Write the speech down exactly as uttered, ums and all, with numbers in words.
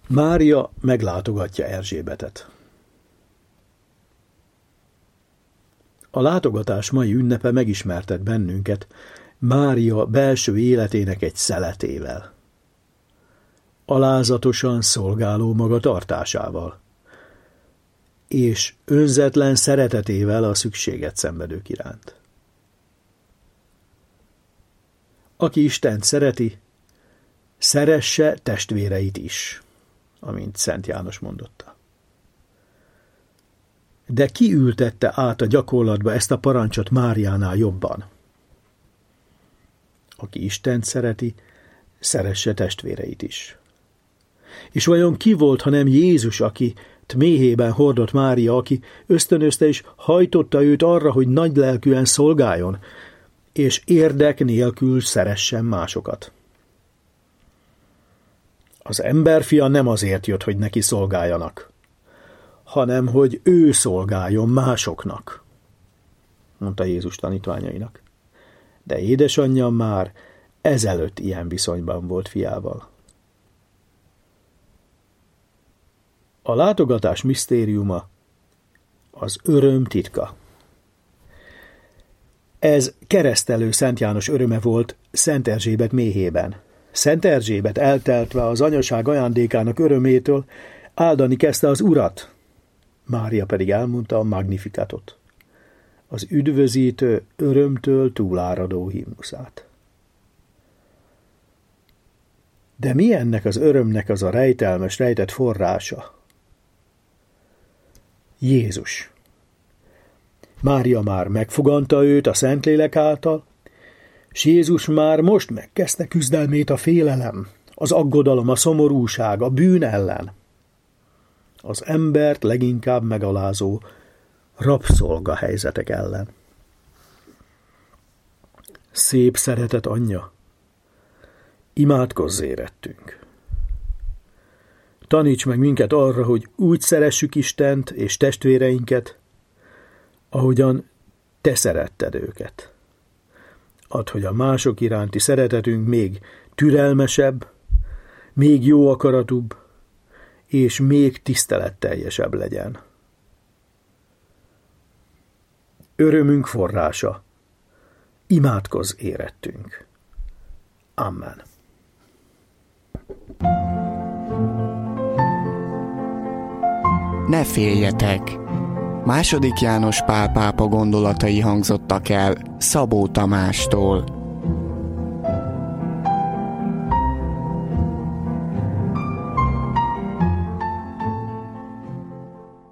Mária meglátogatja Erzsébetet. A látogatás mai ünnepe megismertet bennünket Mária belső életének egy szeletével. Alázatosan szolgáló magatartásával, és önzetlen szeretetével a szükséget szenvedők iránt. Aki Istent szereti, szeresse testvéreit is, amint Szent János mondotta. De ki ültette át a gyakorlatba ezt a parancsot Máriánál jobban? Aki Istent szereti, szeresse testvéreit is. És vajon ki volt, hanem Jézus, aki méhében hordott Mária, aki ösztönözte és hajtotta őt arra, hogy nagylelkűen szolgáljon, és érdek nélkül szeressen másokat. Az emberfia nem azért jött, hogy neki szolgáljanak, hanem hogy ő szolgáljon másoknak, mondta Jézus tanítványainak. De édesanyja már ezelőtt ilyen viszonyban volt fiával. A látogatás misztériuma az öröm titka. Ez keresztelő Szent János öröme volt Szent Erzsébet méhében. Szent Erzsébet elteltve az anyaság ajándékának örömétől áldani kezdte az Urat, Mária pedig elmondta a Magnificatot, az üdvözítő, örömtől túláradó himnuszát. De mi ennek az örömnek az a rejtelmes, rejtett forrása? Jézus. Mária már megfoganta őt a Szentlélek által, s Jézus már most megkezdte küzdelmét a félelem, az aggodalom, a szomorúság, a bűn ellen. Az embert leginkább megalázó rabszolga helyzetek ellen. Szép szeretet anyja, imádkozz érettünk. Taníts meg minket arra, hogy úgy szeressük Istent és testvéreinket, ahogyan te szeretted őket. Add, hogy a mások iránti szeretetünk még türelmesebb, még jó akaratúbb, és még tiszteletteljesebb legyen. Örömünk forrása, imádkozz érettünk. Amen. Ne féljetek! Második János Pál pápa gondolatai hangzottak el Szabó Tamástól.